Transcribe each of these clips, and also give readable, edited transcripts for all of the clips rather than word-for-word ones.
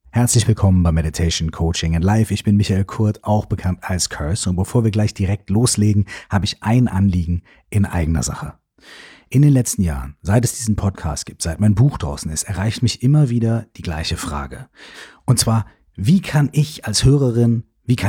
Herzlich willkommen bei Meditation, Coaching and Life. Ich bin Michael Kurt, auch bekannt als Curse. Und bevor wir gleich direkt loslegen, habe ich ein Anliegen in eigener Sache. In den letzten Jahren, seit es diesen Podcast gibt, seit mein Buch draußen ist, erreicht mich immer wieder die gleiche Frage. Und zwar, wie kann ich als Hörer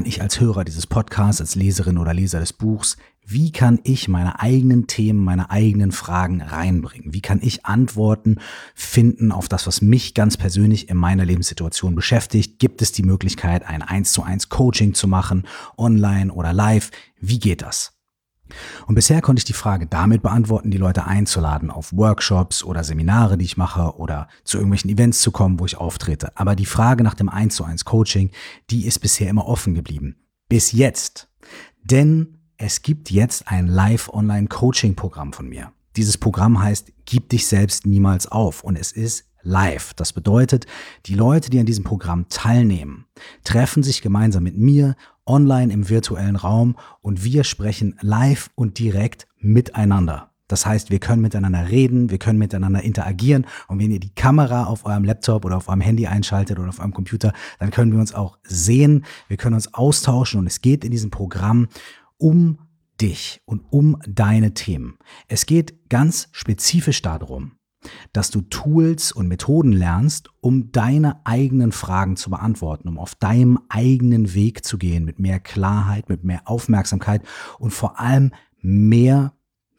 dieses Podcasts, als Leserin oder Leser des Buchs, wie kann ich meine eigenen Themen, meine eigenen Fragen reinbringen? Wie kann ich Antworten finden auf das, was mich ganz persönlich in meiner Lebenssituation beschäftigt? Gibt es die Möglichkeit, ein 1:1 Coaching zu machen, online oder live? Wie geht das? Und bisher konnte ich die Frage damit beantworten, die Leute einzuladen auf Workshops oder Seminare, die ich mache, oder zu irgendwelchen Events zu kommen, wo ich auftrete. Aber die Frage nach dem 1:1 Coaching, die ist bisher immer offen geblieben. Bis jetzt. Denn es gibt jetzt ein Live-Online-Coaching-Programm von mir. Dieses Programm heißt Gib dich selbst niemals auf und es ist live. Das bedeutet, die Leute, die an diesem Programm teilnehmen, treffen sich gemeinsam mit mir online im virtuellen Raum und wir sprechen live und direkt miteinander. Das heißt, wir können miteinander reden, wir können miteinander interagieren und wenn ihr die Kamera auf eurem Laptop oder auf eurem Handy einschaltet oder auf eurem Computer, dann können wir uns auch sehen, wir können uns austauschen und es geht in diesem Programm um dich und um deine Themen. Es geht ganz spezifisch darum, dass du Tools und Methoden lernst, um deine eigenen Fragen zu beantworten, um auf deinem eigenen Weg zu gehen, mit mehr Klarheit, mit mehr Aufmerksamkeit und vor allem mehr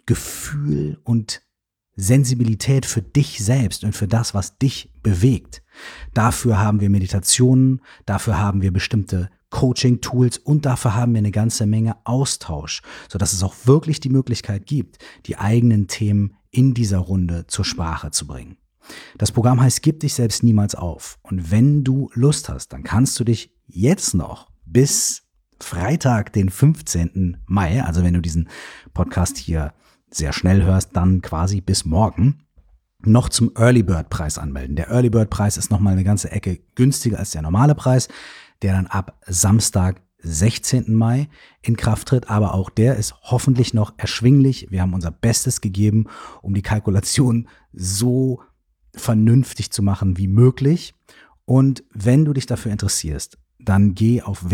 Gefühl und Sensibilität für dich selbst und für das, was dich bewegt. Dafür haben wir Meditationen, dafür haben wir bestimmte Coaching-Tools und dafür haben wir eine ganze Menge Austausch, sodass es auch wirklich die Möglichkeit gibt, die eigenen Themen in dieser Runde zur Sprache zu bringen. Das Programm heißt Gib dich selbst niemals auf. Und wenn du Lust hast, dann kannst du dich jetzt noch bis Freitag, den 15. Mai, also wenn du diesen Podcast hier sehr schnell hörst, dann quasi bis morgen, noch zum Early Bird Preis anmelden. Der Early Bird Preis ist nochmal eine ganze Ecke günstiger als der normale Preis, der dann ab Samstag, 16. Mai in Kraft tritt, aber auch der ist hoffentlich noch erschwinglich. Wir haben unser Bestes gegeben, um die Kalkulation so vernünftig zu machen wie möglich. Und wenn du dich dafür interessierst, dann geh auf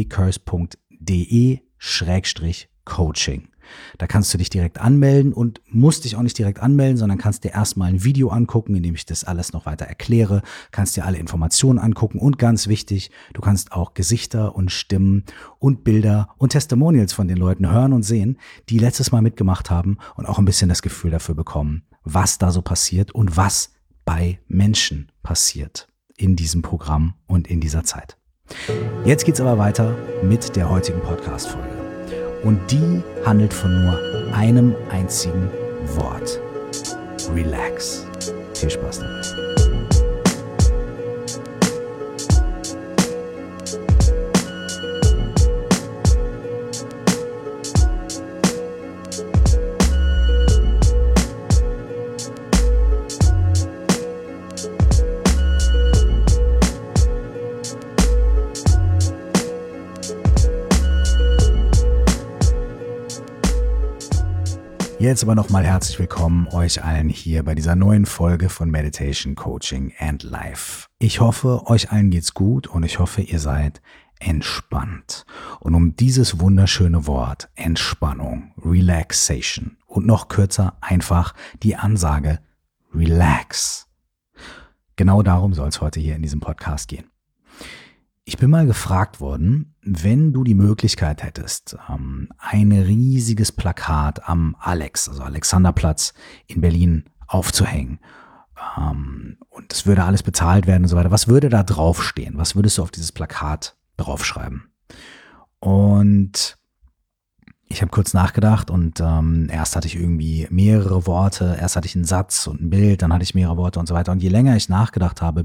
www.curse.de/coaching. Da kannst du dich direkt anmelden und musst dich auch nicht direkt anmelden, sondern kannst dir erstmal ein Video angucken, in dem ich das alles noch weiter erkläre, kannst dir alle Informationen angucken und ganz wichtig, du kannst auch Gesichter und Stimmen und Bilder und Testimonials von den Leuten hören und sehen, die letztes Mal mitgemacht haben und auch ein bisschen das Gefühl dafür bekommen, was da so passiert und was bei Menschen passiert in diesem Programm und in dieser Zeit. Jetzt geht's aber weiter mit der heutigen Podcast-Folge. Und die handelt von nur einem einzigen Wort. Relax. Viel Spaß dabei. Jetzt aber nochmal herzlich willkommen euch allen hier bei dieser neuen Folge von Meditation, Coaching and Life. Ich hoffe, euch allen geht's gut und ich hoffe, ihr seid entspannt. Und um dieses wunderschöne Wort Entspannung, Relaxation und noch kürzer einfach die Ansage Relax. Genau darum soll es heute hier in diesem Podcast gehen. Ich bin mal gefragt worden, wenn du die Möglichkeit hättest, ein riesiges Plakat am Alexanderplatz in Berlin aufzuhängen und es würde alles bezahlt werden und so weiter, was würde da draufstehen? Was würdest du auf dieses Plakat draufschreiben? Und ich habe kurz nachgedacht und erst hatte ich irgendwie mehrere Worte, erst hatte ich einen Satz und ein Bild, dann hatte ich mehrere Worte und so weiter. Und je länger ich nachgedacht habe,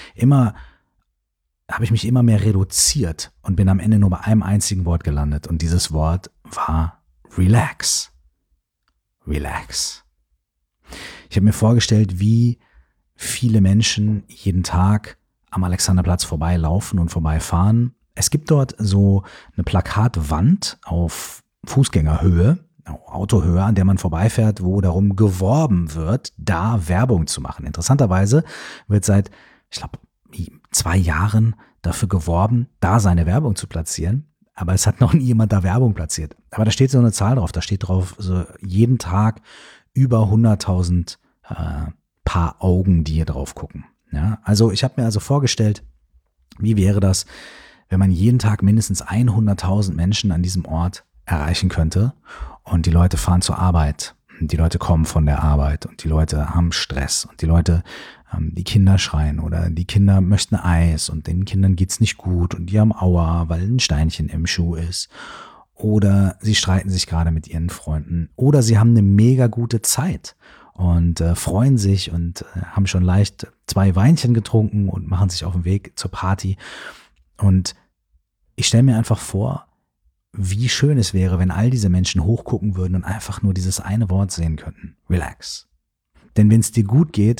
habe ich mich immer mehr reduziert und bin am Ende nur bei einem einzigen Wort gelandet. Und dieses Wort war Relax. Relax. Ich habe mir vorgestellt, wie viele Menschen jeden Tag am Alexanderplatz vorbeilaufen und vorbeifahren. Es gibt dort so eine Plakatwand auf Fußgängerhöhe, Autohöhe, an der man vorbeifährt, wo darum geworben wird, da Werbung zu machen. Interessanterweise wird seit, ich glaube, 2 Jahren dafür geworben, da seine Werbung zu platzieren, aber es hat noch nie jemand da Werbung platziert. Aber da steht so eine Zahl drauf, da steht drauf, so jeden Tag über 100.000 Paar Augen, die hier drauf gucken. Ja, also ich habe mir also vorgestellt, wie wäre das, wenn man jeden Tag mindestens 100.000 Menschen an diesem Ort erreichen könnte und die Leute fahren zur Arbeit, die Leute kommen von der Arbeit und die Leute haben Stress und die Leute, die Kinder schreien oder die Kinder möchten Eis und den Kindern geht's nicht gut und die haben Aua, weil ein Steinchen im Schuh ist oder sie streiten sich gerade mit ihren Freunden oder sie haben eine mega gute Zeit und freuen sich und haben schon leicht 2 Weinchen getrunken und machen sich auf den Weg zur Party. Und ich stelle mir einfach vor, wie schön es wäre, wenn all diese Menschen hochgucken würden und einfach nur dieses eine Wort sehen könnten. Relax. Denn wenn es dir gut geht,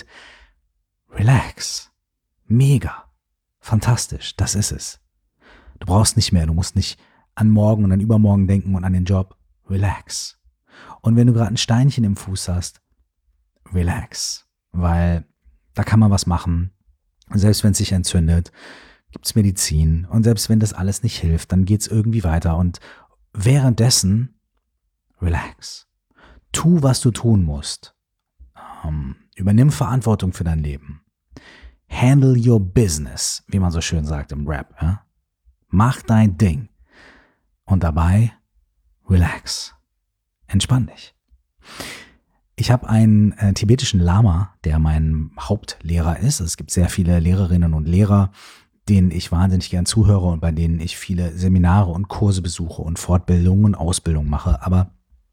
relax. Mega. Fantastisch. Das ist es. Du brauchst nicht mehr. Du musst nicht an morgen und an übermorgen denken und an den Job. Relax. Und wenn du gerade ein Steinchen im Fuß hast, relax. Weil da kann man was machen. Und selbst wenn es sich entzündet, gibt's Medizin. Und selbst wenn das alles nicht hilft, dann geht's irgendwie weiter. Und währenddessen, relax. Tu, was du tun musst. Übernimm Verantwortung für dein Leben. Handle your business, wie man so schön sagt im Rap. Ja? Mach dein Ding. Und dabei, relax. Entspann dich. Ich habe einen tibetischen Lama, der mein Hauptlehrer ist. Es gibt sehr viele Lehrerinnen und Lehrer, denen ich wahnsinnig gern zuhöre und bei denen ich viele Seminare und Kurse besuche und Fortbildungen und Ausbildungen mache. Aber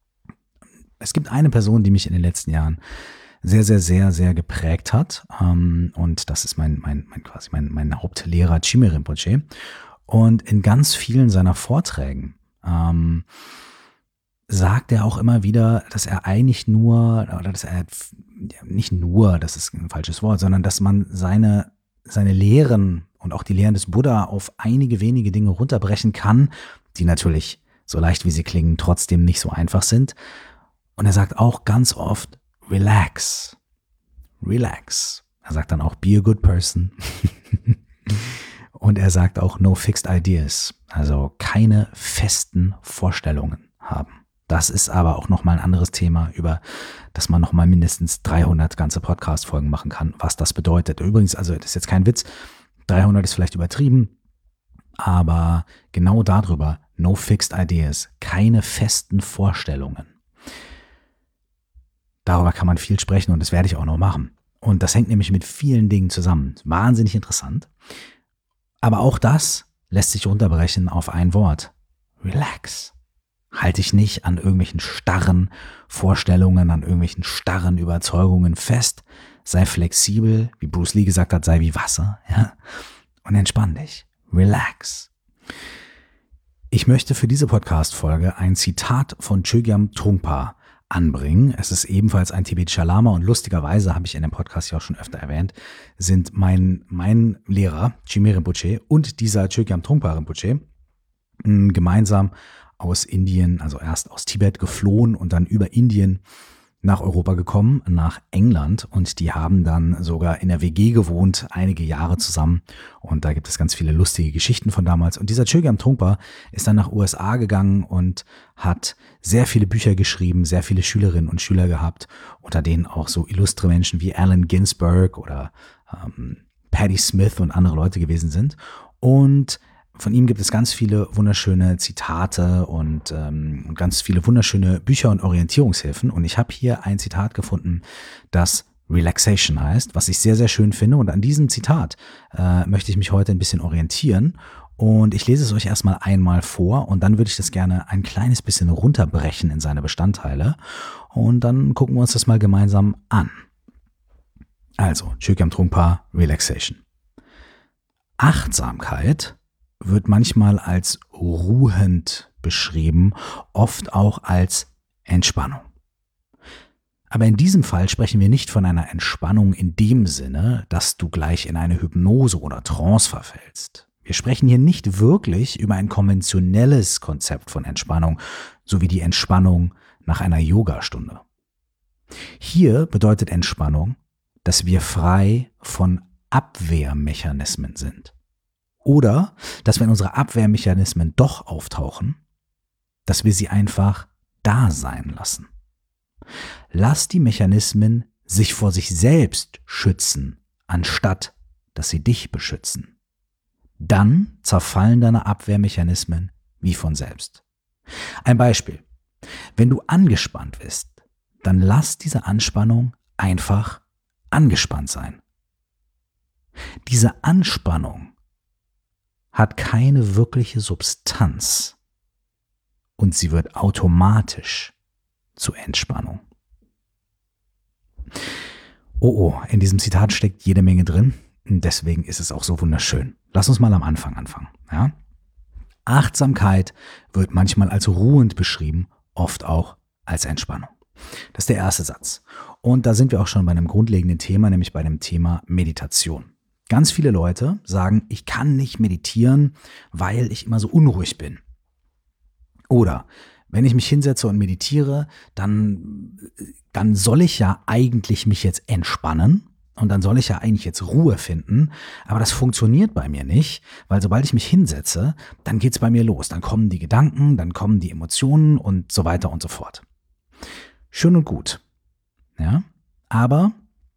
es gibt eine Person, die mich in den letzten Jahren sehr, sehr, sehr, sehr geprägt hat. Und das ist mein Hauptlehrer Chime Rinpoche. Und in ganz vielen seiner Vorträgen sagt er auch immer wieder, dass er eigentlich das ist ein falsches Wort, sondern dass man seine Lehren und auch die Lehren des Buddha auf einige wenige Dinge runterbrechen kann, die natürlich, so leicht wie sie klingen, trotzdem nicht so einfach sind. Und er sagt auch ganz oft, relax. Relax. Er sagt dann auch, be a good person. Und er sagt auch, no fixed ideas. Also keine festen Vorstellungen haben. Das ist aber auch nochmal ein anderes Thema, über das man nochmal mindestens 300 ganze Podcast-Folgen machen kann, was das bedeutet. Übrigens, also das ist jetzt kein Witz, 300 ist vielleicht übertrieben, aber genau darüber, no fixed ideas, keine festen Vorstellungen. Darüber kann man viel sprechen und das werde ich auch noch machen. Und das hängt nämlich mit vielen Dingen zusammen. Wahnsinnig interessant. Aber auch das lässt sich runterbrechen auf ein Wort. Relax. Halte dich nicht an irgendwelchen starren Vorstellungen, an irgendwelchen starren Überzeugungen fest. Sei flexibel, wie Bruce Lee gesagt hat, sei wie Wasser, ja? Und entspann dich. Relax. Ich möchte für diese Podcast-Folge ein Zitat von Chögyam Trungpa anbringen. Es ist ebenfalls ein tibetischer Lama und lustigerweise, habe ich in dem Podcast ja auch schon öfter erwähnt, sind mein Lehrer Chime Rinpoche und dieser Chögyam Trungpa Rinpoche gemeinsam aus Indien, also erst aus Tibet geflohen und dann über Indien nach Europa gekommen, nach England, und die haben dann sogar in der WG gewohnt, einige Jahre zusammen, und da gibt es ganz viele lustige Geschichten von damals. Und dieser Chögyam Trungpa ist dann nach USA gegangen und hat sehr viele Bücher geschrieben, sehr viele Schülerinnen und Schüler gehabt, unter denen auch so illustre Menschen wie Allen Ginsberg oder Patti Smith und andere Leute gewesen sind. Und von ihm gibt es ganz viele wunderschöne Zitate und ganz viele wunderschöne Bücher und Orientierungshilfen. Und ich habe hier ein Zitat gefunden, das Relaxation heißt, was ich sehr, sehr schön finde. Und an diesem Zitat möchte ich mich heute ein bisschen orientieren. Und ich lese es euch erstmal einmal vor und dann würde ich das gerne ein kleines bisschen runterbrechen in seine Bestandteile. Und dann gucken wir uns das mal gemeinsam an. Also, Chögyam Trungpa, Relaxation. Achtsamkeit wird manchmal als ruhend beschrieben, oft auch als Entspannung. Aber in diesem Fall sprechen wir nicht von einer Entspannung in dem Sinne, dass du gleich in eine Hypnose oder Trance verfällst. Wir sprechen hier nicht wirklich über ein konventionelles Konzept von Entspannung, so wie die Entspannung nach einer Yogastunde. Hier bedeutet Entspannung, dass wir frei von Abwehrmechanismen sind. Oder, dass wenn unsere Abwehrmechanismen doch auftauchen, dass wir sie einfach da sein lassen. Lass die Mechanismen sich vor sich selbst schützen, anstatt dass sie dich beschützen. Dann zerfallen deine Abwehrmechanismen wie von selbst. Ein Beispiel. Wenn du angespannt bist, dann lass diese Anspannung einfach angespannt sein. Diese Anspannung hat keine wirkliche Substanz und sie wird automatisch zur Entspannung. Oh, in diesem Zitat steckt jede Menge drin und deswegen ist es auch so wunderschön. Lass uns mal am Anfang anfangen. Ja? Achtsamkeit wird manchmal als ruhend beschrieben, oft auch als Entspannung. Das ist der erste Satz. Und da sind wir auch schon bei einem grundlegenden Thema, nämlich bei dem Thema Meditation. Ganz viele Leute sagen, ich kann nicht meditieren, weil ich immer so unruhig bin. Oder wenn ich mich hinsetze und meditiere, dann soll ich ja eigentlich mich jetzt entspannen und dann soll ich ja eigentlich jetzt Ruhe finden, aber das funktioniert bei mir nicht, weil sobald ich mich hinsetze, dann geht's bei mir los. Dann kommen die Gedanken, dann kommen die Emotionen und so weiter und so fort. Schön und gut, ja, aber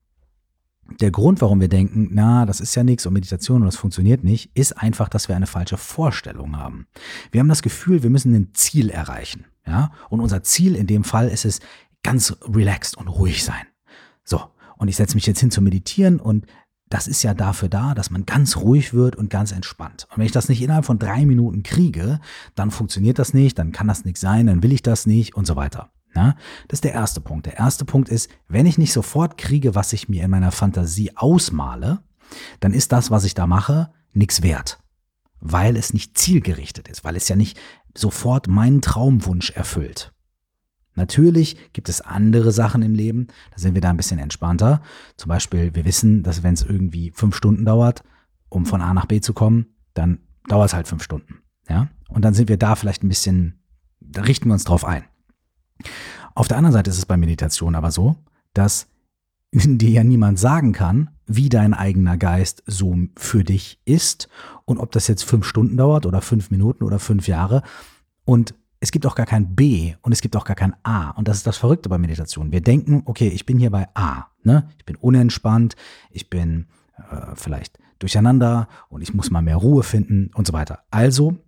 der Grund, warum wir denken, das ist ja nichts und Meditation und das funktioniert nicht, ist einfach, dass wir eine falsche Vorstellung haben. Wir haben das Gefühl, wir müssen ein Ziel erreichen, ja, und unser Ziel in dem Fall ist es, ganz relaxed und ruhig sein. So, und ich setze mich jetzt hin zu meditieren und das ist ja dafür da, dass man ganz ruhig wird und ganz entspannt. Und wenn ich das nicht innerhalb von 3 Minuten kriege, dann funktioniert das nicht, dann kann das nichts sein, dann will ich das nicht und so weiter. Ja, das ist der erste Punkt. Der erste Punkt ist, wenn ich nicht sofort kriege, was ich mir in meiner Fantasie ausmale, dann ist das, was ich da mache, nichts wert. Weil es nicht zielgerichtet ist, weil es ja nicht sofort meinen Traumwunsch erfüllt. Natürlich gibt es andere Sachen im Leben, da sind wir da ein bisschen entspannter. Zum Beispiel, wir wissen, dass wenn es irgendwie 5 Stunden dauert, um von A nach B zu kommen, dann dauert es halt 5 Stunden. Ja? Und dann sind wir da vielleicht ein bisschen, da richten wir uns drauf ein. Auf der anderen Seite ist es bei Meditation aber so, dass dir ja niemand sagen kann, wie dein eigener Geist so für dich ist und ob das jetzt 5 Stunden dauert oder 5 Minuten oder 5 Jahre. Und es gibt auch gar kein B und es gibt auch gar kein A. Und das ist das Verrückte bei Meditation. Wir denken, okay, ich bin hier bei A. Ne? Ich bin unentspannt, ich bin vielleicht durcheinander und ich muss mal mehr Ruhe finden und so weiter. Also,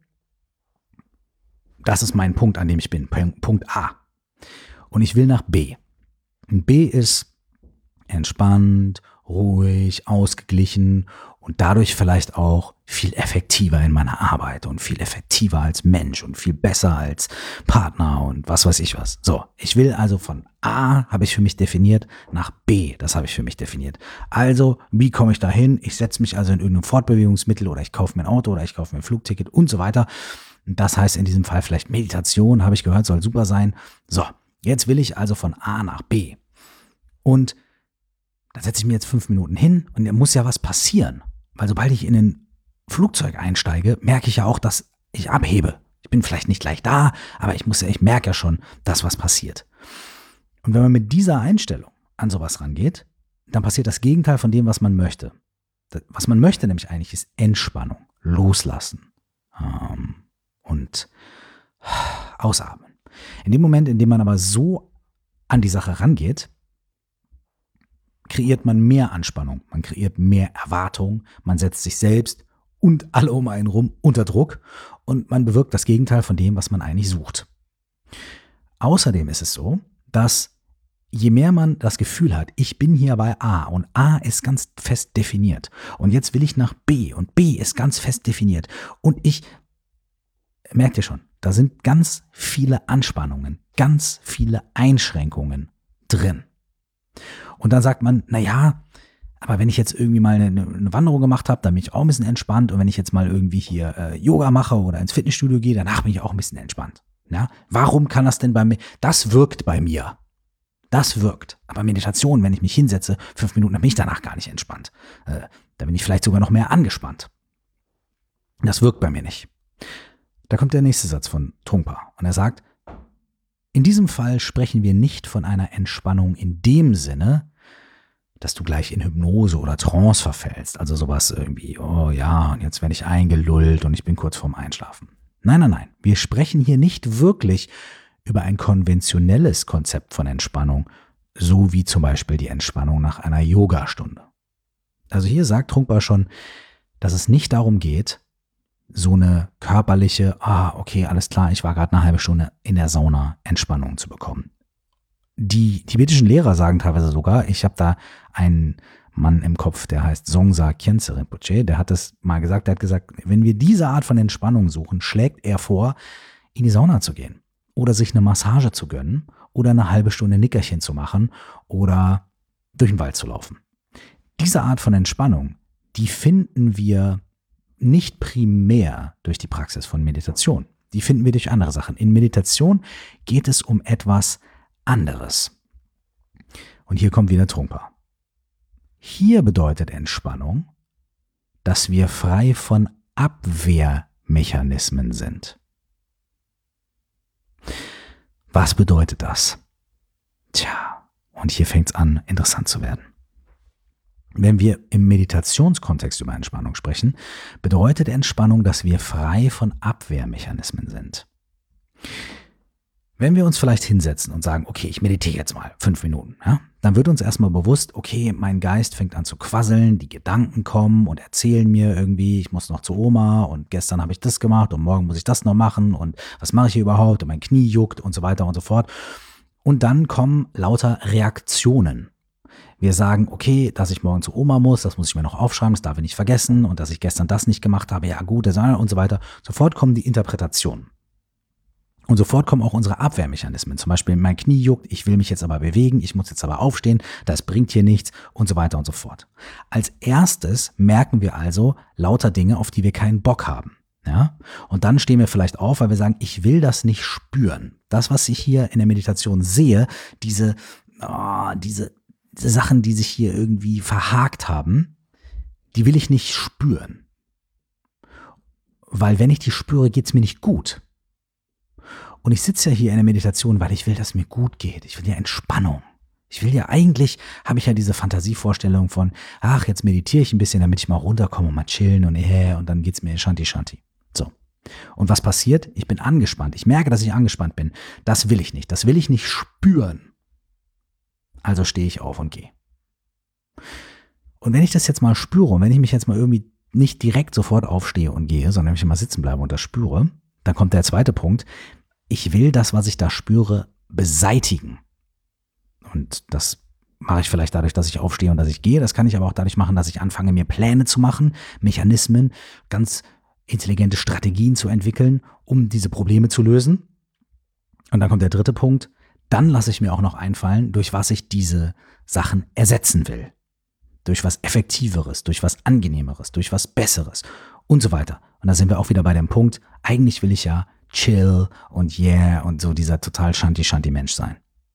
das ist mein Punkt, an dem ich bin. Punkt A. Und ich will nach B. Und B ist entspannt, ruhig, ausgeglichen und dadurch vielleicht auch viel effektiver in meiner Arbeit und viel effektiver als Mensch und viel besser als Partner und was weiß ich was. So, ich will also von A, habe ich für mich definiert, nach B, das habe ich für mich definiert. Also, wie komme ich da hin? Ich setze mich also in irgendein Fortbewegungsmittel oder ich kaufe mir ein Auto oder ich kaufe mir ein Flugticket und so weiter. Das heißt in diesem Fall vielleicht Meditation, habe ich gehört, soll super sein. So, jetzt will ich also von A nach B. Und da setze ich mir jetzt 5 Minuten hin und da muss ja was passieren. Weil sobald ich in ein Flugzeug einsteige, merke ich ja auch, dass ich abhebe. Ich bin vielleicht nicht gleich da, aber ich merke ja schon, dass was passiert. Und wenn man mit dieser Einstellung an sowas rangeht, dann passiert das Gegenteil von dem, was man möchte. Was man möchte nämlich eigentlich ist Entspannung, loslassen und ausatmen. In dem Moment, in dem man aber so an die Sache rangeht, kreiert man mehr Anspannung, man kreiert mehr Erwartung, man setzt sich selbst und alle um einen rum unter Druck und man bewirkt das Gegenteil von dem, was man eigentlich sucht. Außerdem ist es so, dass je mehr man das Gefühl hat, ich bin hier bei A und A ist ganz fest definiert und jetzt will ich nach B und B ist ganz fest definiert und ich, merkt ihr schon, da sind ganz viele Anspannungen, ganz viele Einschränkungen drin. Und dann sagt man, aber wenn ich jetzt irgendwie mal eine Wanderung gemacht habe, dann bin ich auch ein bisschen entspannt. Und wenn ich jetzt mal irgendwie hier Yoga mache oder ins Fitnessstudio gehe, danach bin ich auch ein bisschen entspannt. Ja? Warum kann das denn bei mir? Das wirkt bei mir. Das wirkt. Aber Meditation, wenn ich mich hinsetze, 5 Minuten, dann bin ich danach gar nicht entspannt. Da bin ich vielleicht sogar noch mehr angespannt. Das wirkt bei mir nicht. Da kommt der nächste Satz von Trungpa. Und er sagt, in diesem Fall sprechen wir nicht von einer Entspannung in dem Sinne, dass du gleich in Hypnose oder Trance verfällst. Also sowas irgendwie, oh ja, und jetzt werde ich eingelullt und ich bin kurz vorm Einschlafen. Nein, nein, nein. Wir sprechen hier nicht wirklich über ein konventionelles Konzept von Entspannung, so wie zum Beispiel die Entspannung nach einer Yogastunde. Also hier sagt Trungpa schon, dass es nicht darum geht, so eine körperliche, okay, alles klar, ich war gerade eine halbe Stunde in der Sauna, Entspannung zu bekommen. Die tibetischen Lehrer sagen teilweise sogar, ich habe da einen Mann im Kopf, der heißt Songsa Khyentse Rinpoche, der hat das mal gesagt, der hat gesagt, wenn wir diese Art von Entspannung suchen, schlägt er vor, in die Sauna zu gehen oder sich eine Massage zu gönnen oder eine halbe Stunde Nickerchen zu machen oder durch den Wald zu laufen. Diese Art von Entspannung, die finden wir nicht primär durch die Praxis von Meditation. Die finden wir durch andere Sachen. In Meditation geht es um etwas anderes. Und hier kommt wieder Trungpa. Hier bedeutet Entspannung, dass wir frei von Abwehrmechanismen sind. Was bedeutet das? Tja, und hier fängt es an, interessant zu werden. Wenn wir im Meditationskontext über Entspannung sprechen, bedeutet Entspannung, dass wir frei von Abwehrmechanismen sind. Wenn wir uns vielleicht hinsetzen und sagen, okay, ich meditiere jetzt mal 5 Minuten, ja, dann wird uns erstmal bewusst, okay, mein Geist fängt an zu quasseln, die Gedanken kommen und erzählen mir irgendwie, ich muss noch zu Oma und gestern habe ich das gemacht und morgen muss ich das noch machen und was mache ich hier überhaupt und mein Knie juckt und so weiter und so fort. Und dann kommen lauter Reaktionen. Wir sagen, okay, dass ich morgen zu Oma muss, das muss ich mir noch aufschreiben, das darf ich nicht vergessen und dass ich gestern das nicht gemacht habe, ja gut, und so weiter. Sofort kommen die Interpretationen. Und sofort kommen auch unsere Abwehrmechanismen. Zum Beispiel, mein Knie juckt, ich will mich jetzt aber bewegen, ich muss jetzt aber aufstehen, das bringt hier nichts und so weiter und so fort. Als erstes merken wir also lauter Dinge, auf die wir keinen Bock haben. Ja? Und dann stehen wir vielleicht auf, weil wir sagen, ich will das nicht spüren. Das, was ich hier in der Meditation sehe, diese Sachen, die sich hier irgendwie verhakt haben, die will ich nicht spüren. Weil wenn ich die spüre, geht's mir nicht gut. Und ich sitze ja hier in der Meditation, weil ich will, dass mir gut geht. Ich will ja Entspannung. Habe ich ja diese Fantasievorstellung von, jetzt meditiere ich ein bisschen, damit ich mal runterkomme und mal chillen und dann geht's mir Shanti Shanti. So. Und was passiert? Ich bin angespannt. Ich merke, dass ich angespannt bin. Das will ich nicht. Das will ich nicht spüren. Also stehe ich auf und gehe. Und wenn ich das jetzt mal spüre und wenn ich mich jetzt mal irgendwie nicht direkt sofort aufstehe und gehe, sondern wenn ich mal sitzen bleibe und das spüre, dann kommt der zweite Punkt. Ich will das, was ich da spüre, beseitigen. Und das mache ich vielleicht dadurch, dass ich aufstehe und dass ich gehe. Das kann ich aber auch dadurch machen, dass ich anfange, mir Pläne zu machen, Mechanismen, ganz intelligente Strategien zu entwickeln, um diese Probleme zu lösen. Und dann kommt der dritte Punkt. Dann lasse ich mir auch noch einfallen, durch was ich diese Sachen ersetzen will. Durch was Effektiveres, durch was Angenehmeres, durch was Besseres und so weiter. Und da sind wir auch wieder bei dem Punkt, eigentlich will ich ja chill und yeah und so dieser total Shanti-Shanti-Mensch sein.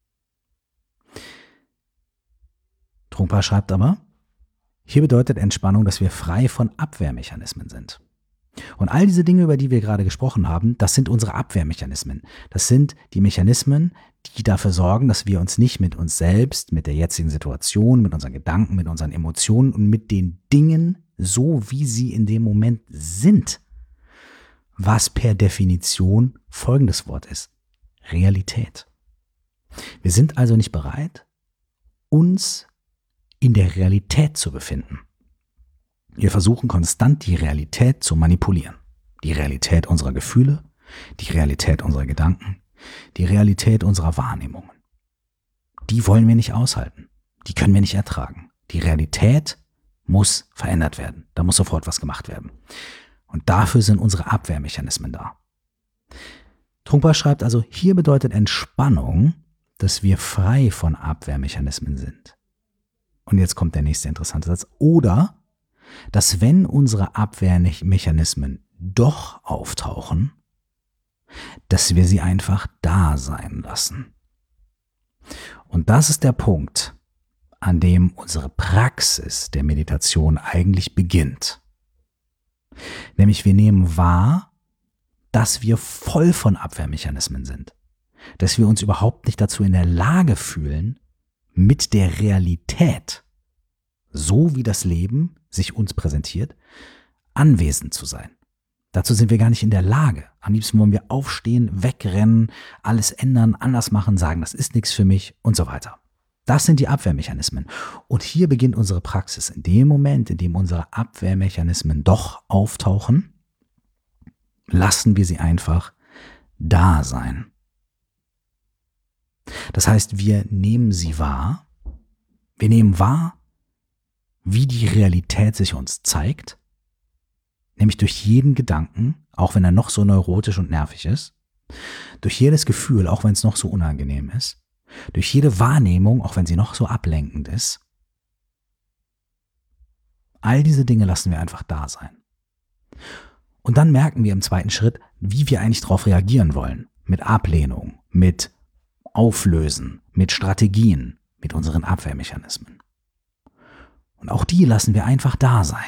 Trungpa schreibt aber, hier bedeutet Entspannung, dass wir frei von Abwehrmechanismen sind. Und all diese Dinge, über die wir gerade gesprochen haben, das sind unsere Abwehrmechanismen. Das sind die Mechanismen, die dafür sorgen, dass wir uns nicht mit uns selbst, mit der jetzigen Situation, mit unseren Gedanken, mit unseren Emotionen und mit den Dingen, so wie sie in dem Moment sind, was per Definition folgendes Wort ist: Realität. Wir sind also nicht bereit, uns in der Realität zu befinden. Wir versuchen konstant, die Realität zu manipulieren. Die Realität unserer Gefühle, die Realität unserer Gedanken, die Realität unserer Wahrnehmungen. Die wollen wir nicht aushalten. Die können wir nicht ertragen. Die Realität muss verändert werden. Da muss sofort was gemacht werden. Und dafür sind unsere Abwehrmechanismen da. Trungpa schreibt also, hier bedeutet Entspannung, dass wir frei von Abwehrmechanismen sind. Und jetzt kommt der nächste interessante Satz. Oder, dass wenn unsere Abwehrmechanismen doch auftauchen, dass wir sie einfach da sein lassen. Und das ist der Punkt, an dem unsere Praxis der Meditation eigentlich beginnt. Nämlich wir nehmen wahr, dass wir voll von Abwehrmechanismen sind. Dass wir uns überhaupt nicht dazu in der Lage fühlen, mit der Realität so wie das Leben sich uns präsentiert, anwesend zu sein. Dazu sind wir gar nicht in der Lage. Am liebsten wollen wir aufstehen, wegrennen, alles ändern, anders machen, sagen, das ist nichts für mich und so weiter. Das sind die Abwehrmechanismen. Und hier beginnt unsere Praxis. In dem Moment, in dem unsere Abwehrmechanismen doch auftauchen, lassen wir sie einfach da sein. Das heißt, wir nehmen sie wahr. Wir nehmen wahr, wie die Realität sich uns zeigt, nämlich durch jeden Gedanken, auch wenn er noch so neurotisch und nervig ist, durch jedes Gefühl, auch wenn es noch so unangenehm ist, durch jede Wahrnehmung, auch wenn sie noch so ablenkend ist. All diese Dinge lassen wir einfach da sein. Und dann merken wir im zweiten Schritt, wie wir eigentlich darauf reagieren wollen. Mit Ablehnung, mit Auflösen, mit Strategien, mit unseren Abwehrmechanismen. Und auch die lassen wir einfach da sein.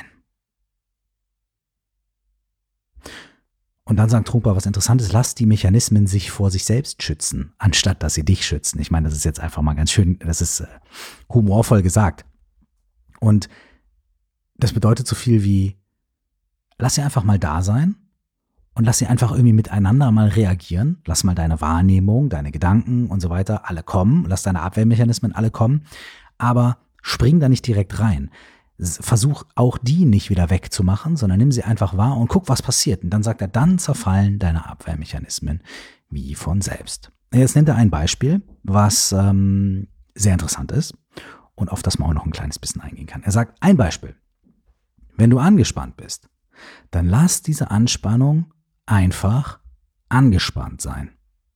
Und dann sagt Trungpa was Interessantes, lass die Mechanismen sich vor sich selbst schützen, anstatt dass sie dich schützen. Ich meine, das ist jetzt einfach mal ganz schön, das ist humorvoll gesagt. Und das bedeutet so viel wie, lass sie einfach mal da sein und lass sie einfach irgendwie miteinander mal reagieren. Lass mal deine Wahrnehmung, deine Gedanken und so weiter alle kommen. Lass deine Abwehrmechanismen alle kommen. Aber spring da nicht direkt rein. Versuch auch die nicht wieder wegzumachen, sondern nimm sie einfach wahr und guck, was passiert. Und dann sagt er, dann zerfallen deine Abwehrmechanismen wie von selbst. Jetzt nennt er ein Beispiel, was sehr interessant ist und auf das man auch noch ein kleines bisschen eingehen kann. Er sagt, ein Beispiel. Wenn du angespannt bist, dann lass diese Anspannung einfach angespannt sein.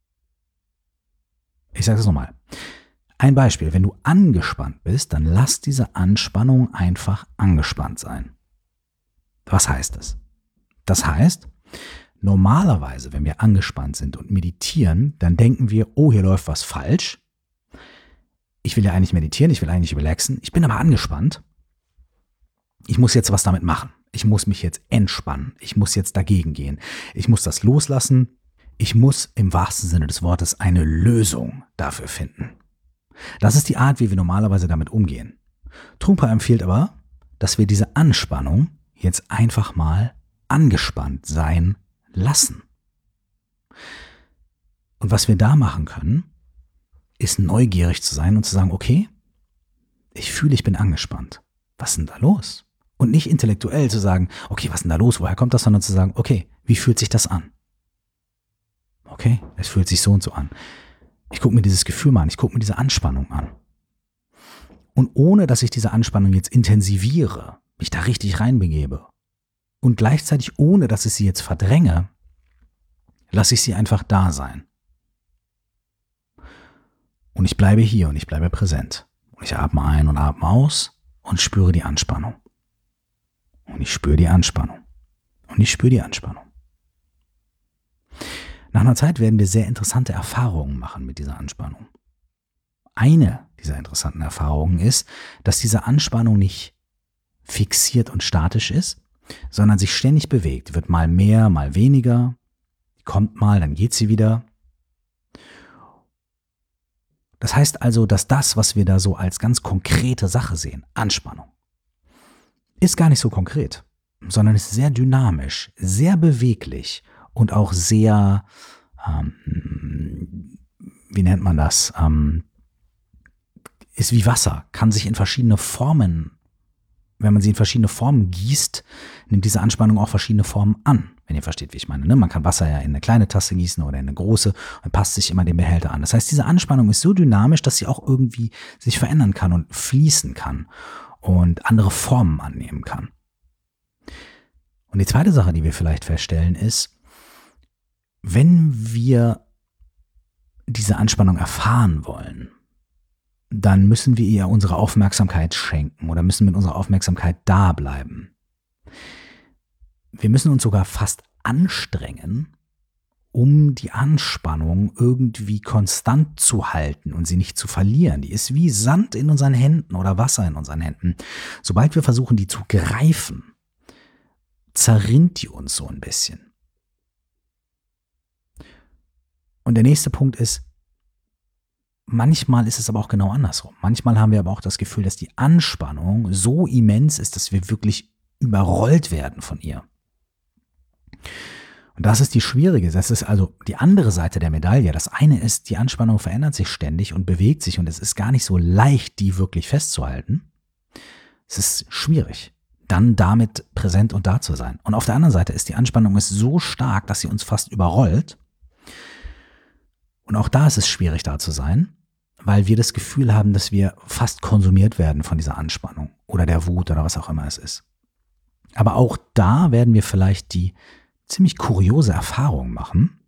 Ich sage es nochmal. Ein Beispiel, wenn du angespannt bist, dann lass diese Anspannung einfach angespannt sein. Was heißt das? Das heißt, normalerweise, wenn wir angespannt sind und meditieren, dann denken wir, oh, hier läuft was falsch. Ich will ja eigentlich meditieren, ich will eigentlich relaxen, ich bin aber angespannt. Ich muss jetzt was damit machen. Ich muss mich jetzt entspannen. Ich muss jetzt dagegen gehen. Ich muss das loslassen. Ich muss im wahrsten Sinne des Wortes eine Lösung dafür finden. Das ist die Art, wie wir normalerweise damit umgehen. Trungpa empfiehlt aber, dass wir diese Anspannung jetzt einfach mal angespannt sein lassen. Und was wir da machen können, ist neugierig zu sein und zu sagen, okay, ich fühle, ich bin angespannt. Was ist denn da los? Und nicht intellektuell zu sagen, okay, was ist denn da los, woher kommt das, sondern zu sagen, okay, wie fühlt sich das an? Okay, es fühlt sich so und so an. Ich gucke mir dieses Gefühl mal an, ich gucke mir diese Anspannung an. Und ohne, dass ich diese Anspannung jetzt intensiviere, mich da richtig reinbegebe und gleichzeitig ohne, dass ich sie jetzt verdränge, lasse ich sie einfach da sein. Und ich bleibe hier und ich bleibe präsent. Und ich atme ein und atme aus und spüre die Anspannung. Und ich spüre die Anspannung. Und ich spüre die Anspannung. Nach einer Zeit werden wir sehr interessante Erfahrungen machen mit dieser Anspannung. Eine dieser interessanten Erfahrungen ist, dass diese Anspannung nicht fixiert und statisch ist, sondern sich ständig bewegt. Wird mal mehr, mal weniger, kommt mal, dann geht sie wieder. Das heißt also, dass das, was wir da so als ganz konkrete Sache sehen, Anspannung, ist gar nicht so konkret, sondern ist sehr dynamisch, sehr beweglich und auch sehr, wie nennt man das, ist wie Wasser, kann sich in verschiedene Formen, wenn man sie in verschiedene Formen gießt, nimmt diese Anspannung auch verschiedene Formen an, wenn ihr versteht, wie ich meine. Ne? Man kann Wasser ja in eine kleine Tasse gießen oder in eine große und passt sich immer dem Behälter an. Das heißt, diese Anspannung ist so dynamisch, dass sie auch irgendwie sich verändern kann und fließen kann und andere Formen annehmen kann. Und die zweite Sache, die wir vielleicht feststellen, ist, wenn wir diese Anspannung erfahren wollen, dann müssen wir ihr unsere Aufmerksamkeit schenken oder müssen mit unserer Aufmerksamkeit da bleiben. Wir müssen uns sogar fast anstrengen, um die Anspannung irgendwie konstant zu halten und sie nicht zu verlieren. Die ist wie Sand in unseren Händen oder Wasser in unseren Händen. Sobald wir versuchen, die zu greifen, zerrinnt die uns so ein bisschen. Und der nächste Punkt ist, manchmal ist es aber auch genau andersrum. Manchmal haben wir aber auch das Gefühl, dass die Anspannung so immens ist, dass wir wirklich überrollt werden von ihr. Und das ist die schwierige, das ist also die andere Seite der Medaille. Das eine ist, die Anspannung verändert sich ständig und bewegt sich und es ist gar nicht so leicht, die wirklich festzuhalten. Es ist schwierig, dann damit präsent und da zu sein. Und auf der anderen Seite ist die Anspannung so stark, dass sie uns fast überrollt. Und auch da ist es schwierig, da zu sein, weil wir das Gefühl haben, dass wir fast konsumiert werden von dieser Anspannung oder der Wut oder was auch immer es ist. Aber auch da werden wir vielleicht die ziemlich kuriose Erfahrung machen,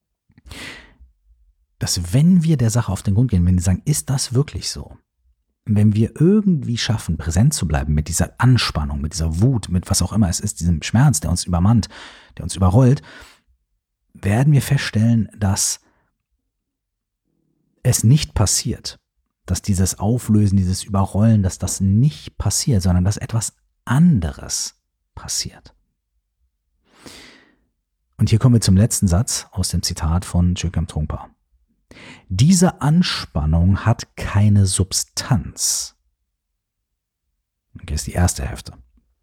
dass wenn wir der Sache auf den Grund gehen, wenn wir sagen, ist das wirklich so? Wenn wir irgendwie schaffen, präsent zu bleiben mit dieser Anspannung, mit dieser Wut, mit was auch immer es ist, diesem Schmerz, der uns übermannt, der uns überrollt, werden wir feststellen, dass es nicht passiert, dass dieses Auflösen, dieses Überrollen, dass das nicht passiert, sondern dass etwas anderes passiert. Und hier kommen wir zum letzten Satz aus dem Zitat von Chögyam Trungpa. Diese Anspannung hat keine Substanz. Okay, ist die erste Hälfte.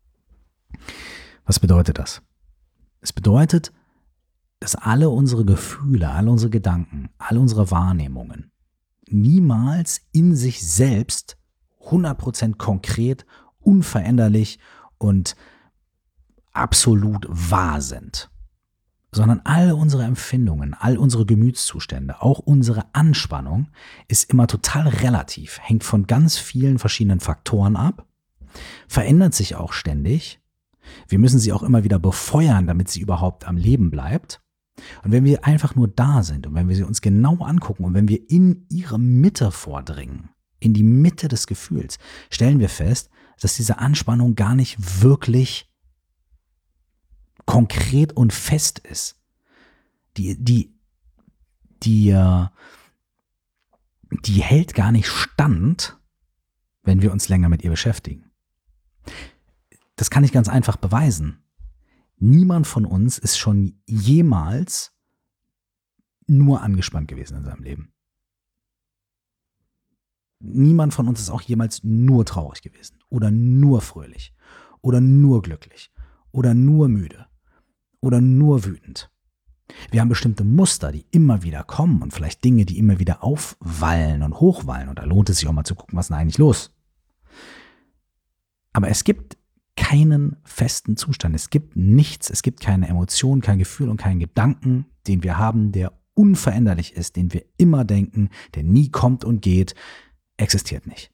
Was bedeutet das? Es bedeutet, dass alle unsere Gefühle, alle unsere Gedanken, alle unsere Wahrnehmungen niemals in sich selbst 100% konkret, unveränderlich und absolut wahr sind. Sondern all unsere Empfindungen, all unsere Gemütszustände, auch unsere Anspannung ist immer total relativ, hängt von ganz vielen verschiedenen Faktoren ab, verändert sich auch ständig. Wir müssen sie auch immer wieder befeuern, damit sie überhaupt am Leben bleibt. Und wenn wir einfach nur da sind und wenn wir sie uns genau angucken und wenn wir in ihre Mitte vordringen, in die Mitte des Gefühls, stellen wir fest, dass diese Anspannung gar nicht wirklich konkret und fest ist. Die hält gar nicht stand, wenn wir uns länger mit ihr beschäftigen. Das kann ich ganz einfach beweisen. Niemand von uns ist schon jemals nur angespannt gewesen in seinem Leben. Niemand von uns ist auch jemals nur traurig gewesen oder nur fröhlich oder nur glücklich oder nur müde oder nur wütend. Wir haben bestimmte Muster, die immer wieder kommen und vielleicht Dinge, die immer wieder aufwallen und hochwallen. Und da lohnt es sich auch mal zu gucken, was ist denn eigentlich los? Aber es gibt keinen festen Zustand. Es gibt nichts, es gibt keine Emotion, kein Gefühl und keinen Gedanken, den wir haben, der unveränderlich ist, den wir immer denken, der nie kommt und geht, existiert nicht.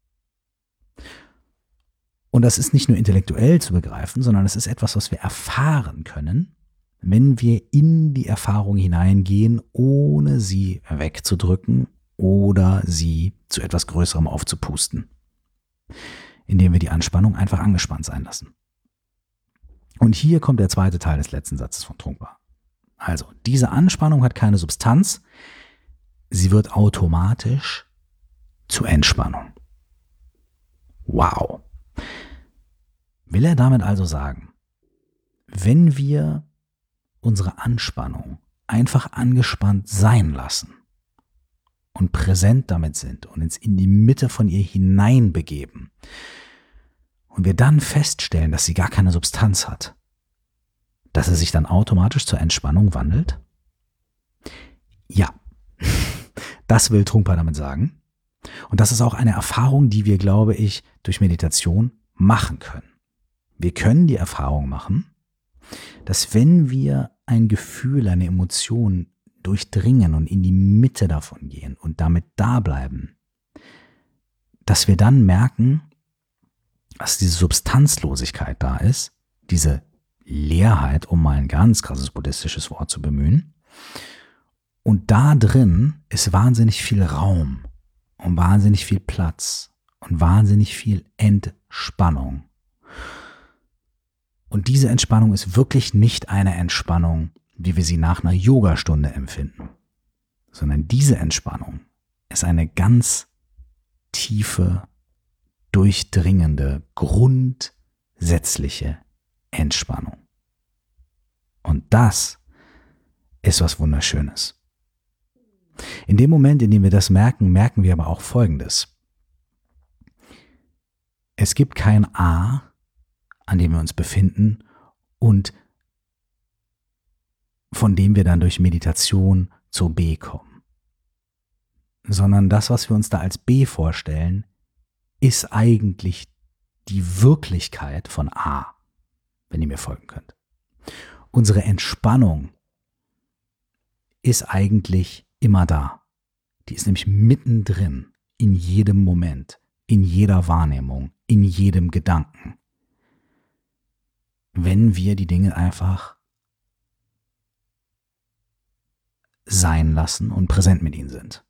Und das ist nicht nur intellektuell zu begreifen, sondern es ist etwas, was wir erfahren können, wenn wir in die Erfahrung hineingehen, ohne sie wegzudrücken oder sie zu etwas Größerem aufzupusten, indem wir die Anspannung einfach angespannt sein lassen. Und hier kommt der zweite Teil des letzten Satzes von Trungpa. Also, diese Anspannung hat keine Substanz, sie wird automatisch zur Entspannung. Wow! Will er damit also sagen, wenn wir unsere Anspannung einfach angespannt sein lassen und präsent damit sind und uns in die Mitte von ihr hineinbegeben und wir dann feststellen, dass sie gar keine Substanz hat, dass sie sich dann automatisch zur Entspannung wandelt? Ja, das will Trungpa damit sagen. Und das ist auch eine Erfahrung, die wir, glaube ich, durch Meditation machen können. Wir können die Erfahrung machen, dass wenn wir ein Gefühl, eine Emotion durchdringen und in die Mitte davon gehen und damit da bleiben, dass wir dann merken, dass diese Substanzlosigkeit da ist, diese Leerheit, um mal ein ganz krasses buddhistisches Wort zu bemühen. Und da drin ist wahnsinnig viel Raum und wahnsinnig viel Platz und wahnsinnig viel Entspannung. Und diese Entspannung ist wirklich nicht eine Entspannung, wie wir sie nach einer Yogastunde empfinden, sondern diese Entspannung ist eine ganz tiefe, durchdringende, grundsätzliche Entspannung. Und das ist was Wunderschönes. In dem Moment, in dem wir das merken, merken wir aber auch Folgendes. Es gibt kein A, an dem wir uns befinden und von dem wir dann durch Meditation zur B kommen. Sondern das, was wir uns da als B vorstellen, ist eigentlich die Wirklichkeit von A, wenn ihr mir folgen könnt. Unsere Entspannung ist eigentlich immer da. Die ist nämlich mittendrin, in jedem Moment, in jeder Wahrnehmung, in jedem Gedanken. Wenn wir die Dinge einfach sein lassen und präsent mit ihnen sind.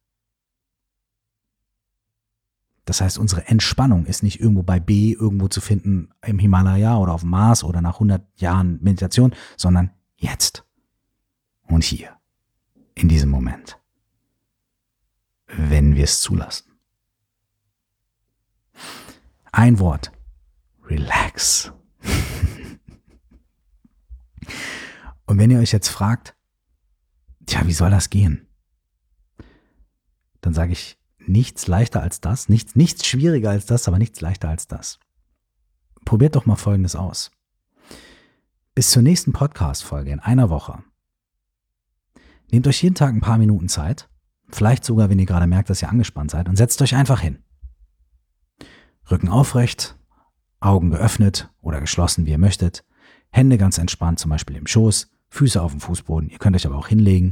Das heißt, unsere Entspannung ist nicht irgendwo bei B irgendwo zu finden im Himalaya oder auf dem Mars oder nach 100 Jahren Meditation, sondern jetzt und hier, in diesem Moment, wenn wir es zulassen. Ein Wort, relax. Und wenn ihr euch jetzt fragt, tja, wie soll das gehen? Dann sage ich, nichts leichter als das, nichts schwieriger als das, aber nichts leichter als das. Probiert doch mal Folgendes aus. Bis zur nächsten Podcast-Folge in einer Woche. Nehmt euch jeden Tag ein paar Minuten Zeit, vielleicht sogar, wenn ihr gerade merkt, dass ihr angespannt seid, und setzt euch einfach hin. Rücken aufrecht, Augen geöffnet oder geschlossen, wie ihr möchtet, Hände ganz entspannt, zum Beispiel im Schoß, Füße auf dem Fußboden, ihr könnt euch aber auch hinlegen.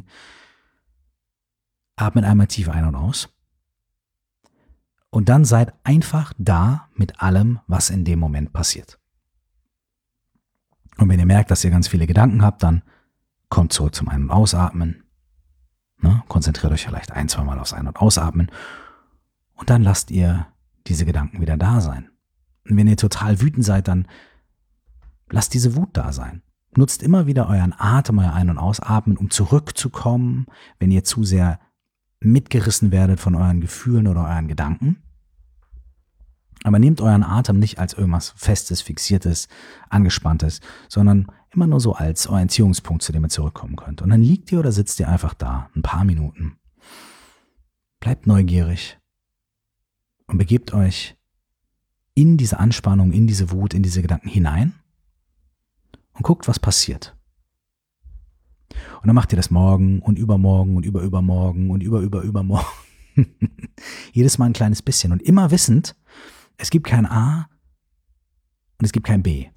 Atmet einmal tief ein und aus. Und dann seid einfach da mit allem, was in dem Moment passiert. Und wenn ihr merkt, dass ihr ganz viele Gedanken habt, dann kommt zurück zum Ein- und Ausatmen. Konzentriert euch vielleicht 1-2 Mal aufs Ein- und Ausatmen. Und dann lasst ihr diese Gedanken wieder da sein. Und wenn ihr total wütend seid, dann lasst diese Wut da sein. Nutzt immer wieder euren Atem, euer Ein- und Ausatmen, um zurückzukommen, wenn ihr zu sehr mitgerissen werdet von euren Gefühlen oder euren Gedanken. Aber nehmt euren Atem nicht als irgendwas Festes, Fixiertes, Angespanntes, sondern immer nur so als Orientierungspunkt, zu dem ihr zurückkommen könnt. Und dann liegt ihr oder sitzt ihr einfach da, ein paar Minuten. Bleibt neugierig und begebt euch in diese Anspannung, in diese Wut, in diese Gedanken hinein und guckt, was passiert. Und dann macht ihr das morgen und übermorgen und übermorgen und übermorgen. Jedes Mal ein kleines bisschen. Und immer wissend, es gibt kein A und es gibt kein B.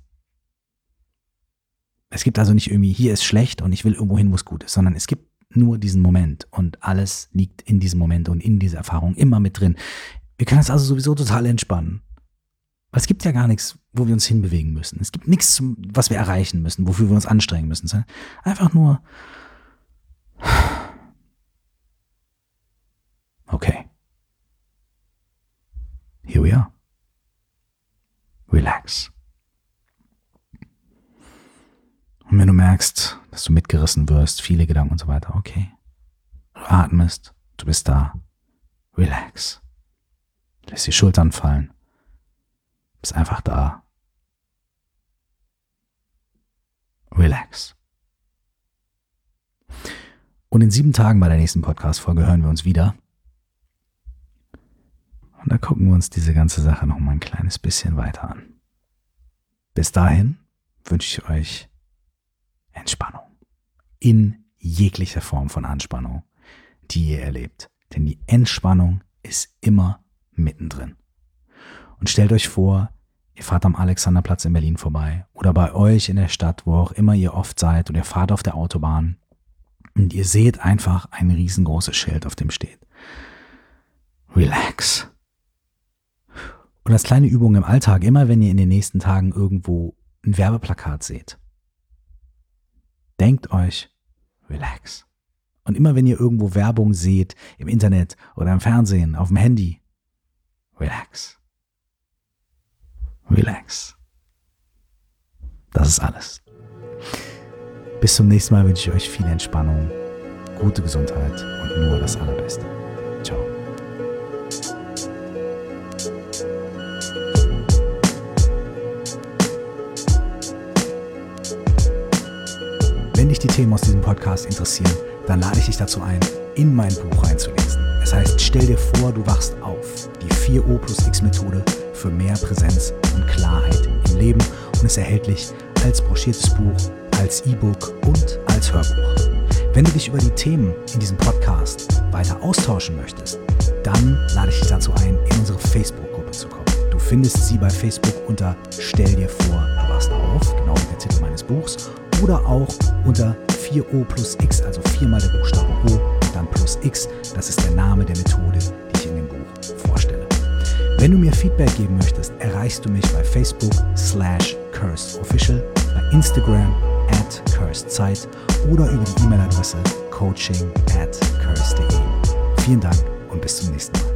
Es gibt also nicht irgendwie, hier ist schlecht und ich will irgendwo hin, wo es gut ist, sondern es gibt nur diesen Moment und alles liegt in diesem Moment und in dieser Erfahrung immer mit drin. Wir können das also sowieso total entspannen. Weil es gibt ja gar nichts, wo wir uns hinbewegen müssen. Es gibt nichts, was wir erreichen müssen, wofür wir uns anstrengen müssen. Einfach nur, okay, here we are. Relax. Und wenn du merkst, dass du mitgerissen wirst, viele Gedanken und so weiter, okay. Du atmest, du bist da. Relax. Lässt die Schultern fallen. Bist einfach da. Relax. Und in 7 Tagen bei der nächsten Podcast-Folge hören wir uns wieder. Und da gucken wir uns diese ganze Sache noch mal ein kleines bisschen weiter an. Bis dahin wünsche ich euch Entspannung. In jeglicher Form von Anspannung, die ihr erlebt. Denn die Entspannung ist immer mittendrin. Und stellt euch vor, ihr fahrt am Alexanderplatz in Berlin vorbei oder bei euch in der Stadt, wo auch immer ihr oft seid, und ihr fahrt auf der Autobahn und ihr seht einfach ein riesengroßes Schild, auf dem steht Relax. Und als kleine Übung im Alltag, immer wenn ihr in den nächsten Tagen irgendwo ein Werbeplakat seht, denkt euch Relax. Und immer wenn ihr irgendwo Werbung seht, im Internet oder im Fernsehen, auf dem Handy, Relax. Relax. Das ist alles. Bis zum nächsten Mal wünsche ich euch viel Entspannung, gute Gesundheit und nur das Allerbeste. Ciao. Wenn dich die Themen aus diesem Podcast interessieren, dann lade ich dich dazu ein, in mein Buch reinzulesen. Es heißt, stell dir vor, du wachst auf. Die 4O+X-Methode für mehr Präsenz und Klarheit im Leben und ist erhältlich als broschiertes Buch, als E-Book und als Hörbuch. Wenn du dich über die Themen in diesem Podcast weiter austauschen möchtest, dann lade ich dich dazu ein, in unsere Facebook-Gruppe zu kommen. Du findest sie bei Facebook unter Stell dir vor, du wachst auf, genau wie der Titel meines Buchs, oder auch unter 4O+X, also 4 mal der Buchstabe O und dann plus X. Das ist der Name der Methode, die ich in dem Buch vorstelle. Wenn du mir Feedback geben möchtest, erreichst du mich bei Facebook /CursedOfficial, bei Instagram @CursedZeit oder über die E-Mail-Adresse coaching@curse.de. Vielen Dank und bis zum nächsten Mal.